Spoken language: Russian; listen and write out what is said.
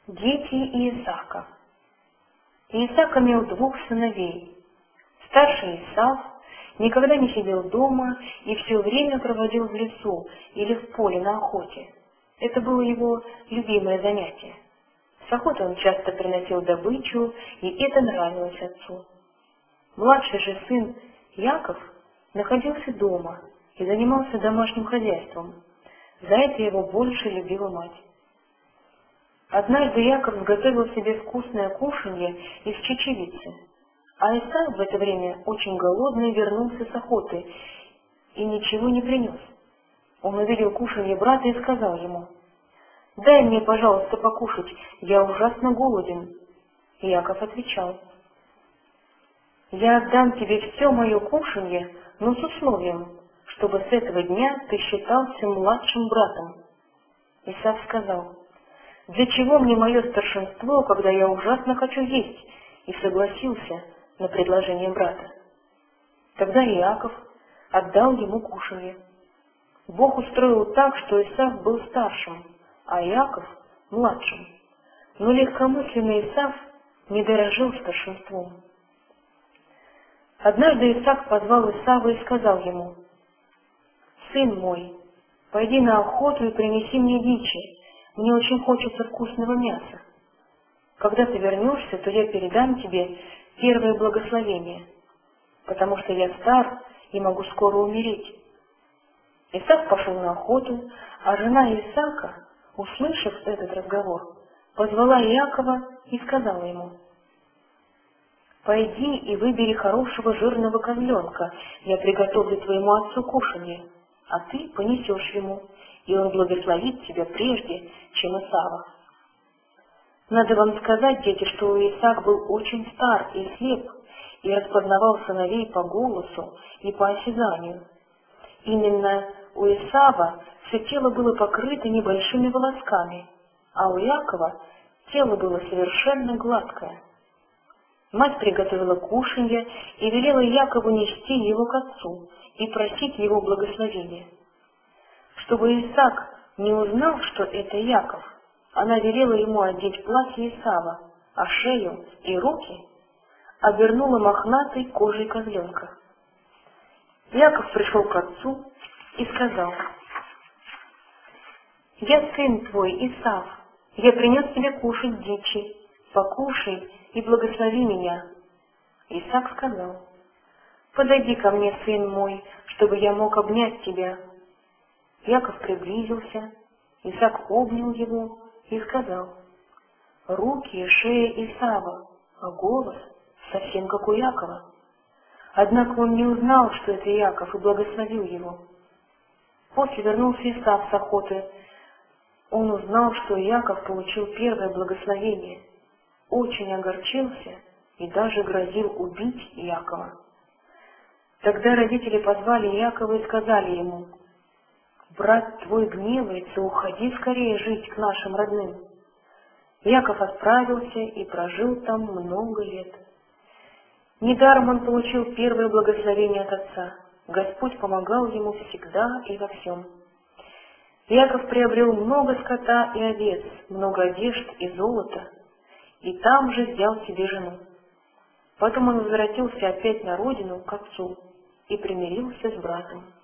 Дети Иисака. Иисак имел двух сыновей. Старший Исав никогда не сидел дома и все время проводил в лесу или в поле на охоте. Это было его любимое занятие. С охоты он часто приносил добычу, и это нравилось отцу. Младший же сын Яков находился дома и занимался домашним хозяйством. За это его больше любила мать. Однажды Яков сготовил себе вкусное кушанье из чечевицы, а Исав в это время очень голодный вернулся с охоты и ничего не принес. Он увидел кушанье брата и сказал ему: «Дай мне, пожалуйста, покушать, я ужасно голоден». И Яков отвечал: «Я отдам тебе все мое кушанье, но с условием, чтобы с этого дня ты считался младшим братом». Исав сказал: «Для чего мне мое старшинство, когда я ужасно хочу есть?» И согласился на предложение брата. Тогда Иаков отдал ему кушанье. Бог устроил так, что Исав был старшим, а Иаков — младшим. Но легкомысленный Исав не дорожил старшинством. Однажды Исаак позвал Исава и сказал ему: «Сын мой, пойди на охоту и принеси мне дичи. Мне очень хочется вкусного мяса. Когда ты вернешься, то я передам тебе первое благословение, потому что я стар и могу скоро умереть». Исав пошел на охоту, а жена Исаака, услышав этот разговор, позвала Иакова и сказала ему: «Пойди и выбери хорошего жирного козленка, я приготовлю твоему отцу кушанье, а ты понесешь ему, и он благословит тебя прежде, чем Исава». Надо вам сказать, дети, что Исаак был очень стар и слеп, и распознавал сыновей по голосу и по осязанию. Именно у Исава все тело было покрыто небольшими волосками, а у Иакова тело было совершенно гладкое. Мать приготовила кушанье и велела Якову нести его к отцу и просить его благословения. Чтобы Исаак не узнал, что это Яков, она велела ему одеть платье Исава, а шею и руки обернула мохнатой кожей козленка. Яков пришел к отцу и сказал: «Я сын твой, Исав, я принес тебе кушать дичи, покушай и благослови меня». Исаак сказал: «Подойди ко мне, сын мой, чтобы я мог обнять тебя». Яков приблизился, Исаак обнял его и сказал: «Руки и шея Исава, а голос совсем как у Якова». Однако он не узнал, что это Яков, и благословил его. После вернулся Исав с охоты. Он узнал, что Яков получил первое благословение, очень огорчился и даже грозил убить Якова. Тогда родители позвали Якова и сказали ему: «Брат твой гневается, уходи скорее жить к нашим родным». Яков отправился и прожил там много лет. Недаром он получил первое благословение от отца. Господь помогал ему всегда и во всем. Яков приобрел много скота и овец, много одежд и золота, и там же взял себе жену. Потом он возвратился опять на родину к отцу и примирился с братом.